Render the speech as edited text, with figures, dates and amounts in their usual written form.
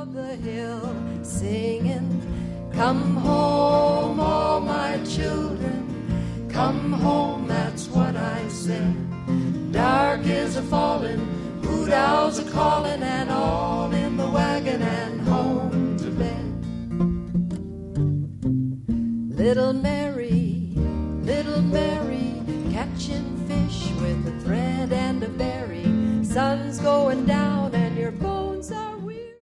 of the hill, singing, come home, all my children, come home, that's what I said. Dark is a-falling, hoot owls a-calling, and all in the wagon and home to bed. Little Mary, catching fish with a thread and a berry. Sun's going down and your bones are